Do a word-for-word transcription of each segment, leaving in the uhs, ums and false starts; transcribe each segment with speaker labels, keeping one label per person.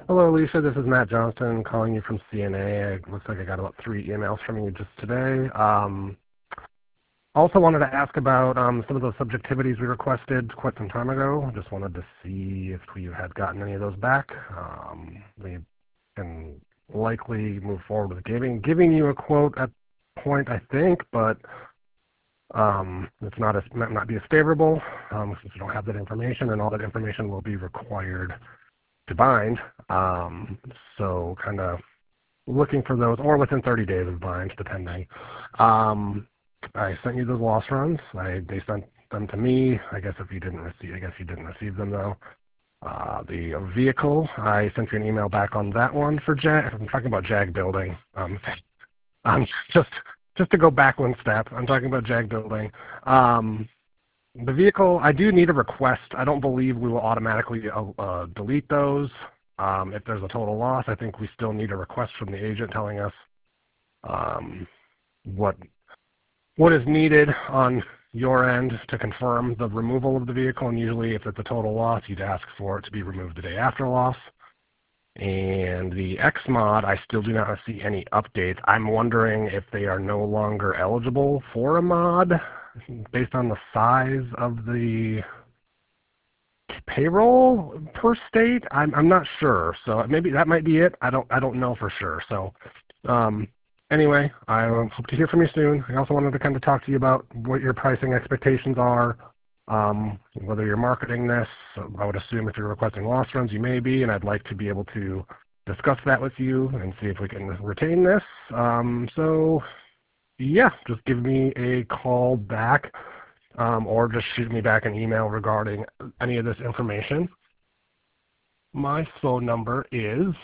Speaker 1: Hello, Alicia. This is Matt Johnston calling you from C N A. It looks like I got about three emails from you just today. Um, also wanted to ask about um, some of those subjectivities we requested quite some time ago. Just wanted to see if we had gotten any of those back. Um, we can likely move forward with giving giving you a quote at point, I think, but um, it's not as might not be as favorable um, since we don't have that information, and all that information will be required to bind. Um, so kind of looking for those, or within thirty days of bind, depending. Um, I sent you those loss runs. I, they sent them to me. I guess if you didn't receive, I guess you didn't receive them though. Uh, the vehicle, I sent you an email back on that one for Jag. I'm talking about Jag building. Um, um, just just to go back one step, I'm talking about Jag building. Um, the vehicle, I do need a request. I don't believe we will automatically uh, uh, delete those. Um, if there's a total loss, I think we still need a request from the agent telling us um, what what is needed on your end to confirm the removal of the vehicle. And usually if it's a total loss, you'd ask for it to be removed the day after loss. And the X mod, I still do not see any updates. I'm wondering if they are no longer eligible for a mod based on the size of the payroll per state. I'm I'm not sure. So maybe that might be it. I don't I don't know for sure. So um, anyway, I hope to hear from you soon. I also wanted to kind of talk to you about what your pricing expectations are. Um, whether you're marketing this, I would assume if you're requesting loss runs, you may be, and I'd like to be able to discuss that with you and see if we can retain this. Um, so yeah, just give me a call back um, or just shoot me back an email regarding any of this information. My phone number is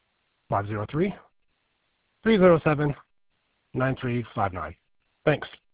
Speaker 1: five zero three, three zero seven, nine three five nine. Thanks.